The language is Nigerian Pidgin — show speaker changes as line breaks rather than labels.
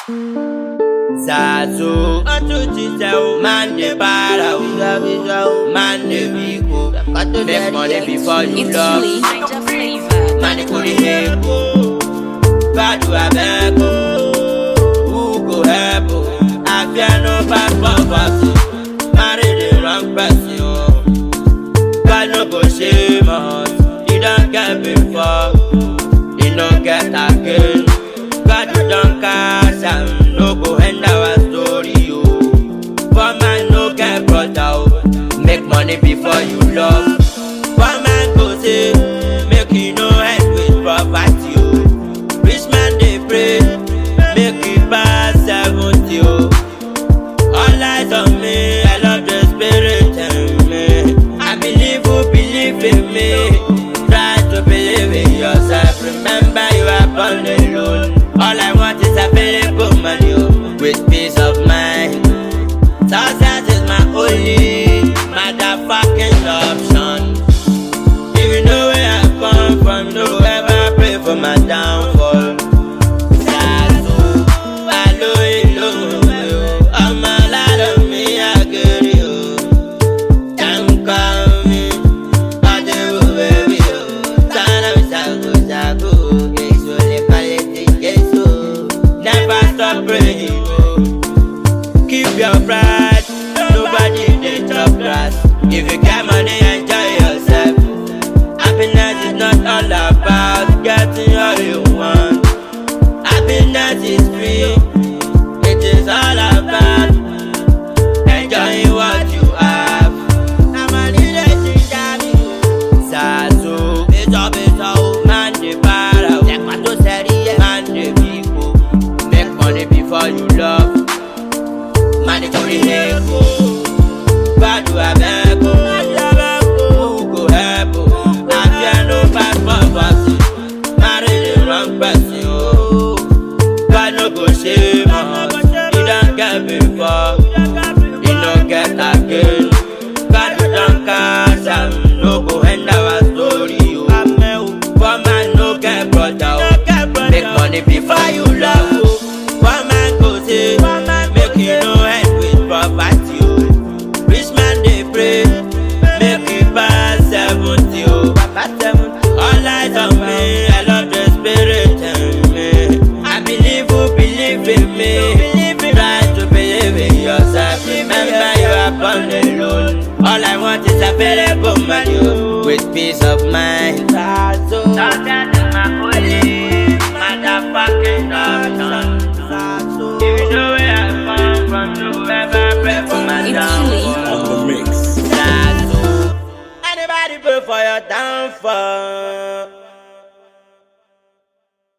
Zazo, man de para, man de bigo. Make money before you love. Man de kuri heko, badu abeko. Who go help? I fear no bad poverty. Marry the wrong person. God no go shame us. You don't get before, you don't get again. God you don't cash and no go end our story, yo. For man no get brother, make money before you love. For man go say, make you no end with poverty, yo. Rich man they pray, make it pass 70, yo. All eyes on me, I love the spirit in me. I believe who believe in me. Try to believe in yourself, remember you are born alone. All I want is available money, with peace of mind. Success is my only motherfucking option. If you know where I come from, no ever pray for my downfall. Zazo, alo ilo, I'm a lot of me, I get you. Don't call me, I do baby, Sana zago zago, it's only never stop praying, keep your pride. Nobody dey chop grass. If you get money, enjoy yourself. Happiness is not all about getting all you want. Happiness is free. It is all about enjoying what you have. I'm a little jami. Zazo, beto, man de para, man de bigo. Make money before you love. Money to the heko, badu abeko. Who go help? I fear no bad poverty. Marry the wrong person. God no go shame us. You don't get before, you don't get again. God you don't cash and no go end our story. For man no get brother, make money before you love. For man go say, make you no end with poverty. Rich man they pray, make it pass 70. All eyes on me, I love the spirit in me. I believe who believe in me. Try to believe in yourself. Remember you are born alone. All I want is available money, with peace of mind. Success is my only motherfucking option. If you know where I come from, you ever pray for my downfall.
On the mix.
Anybody pray for your downfall?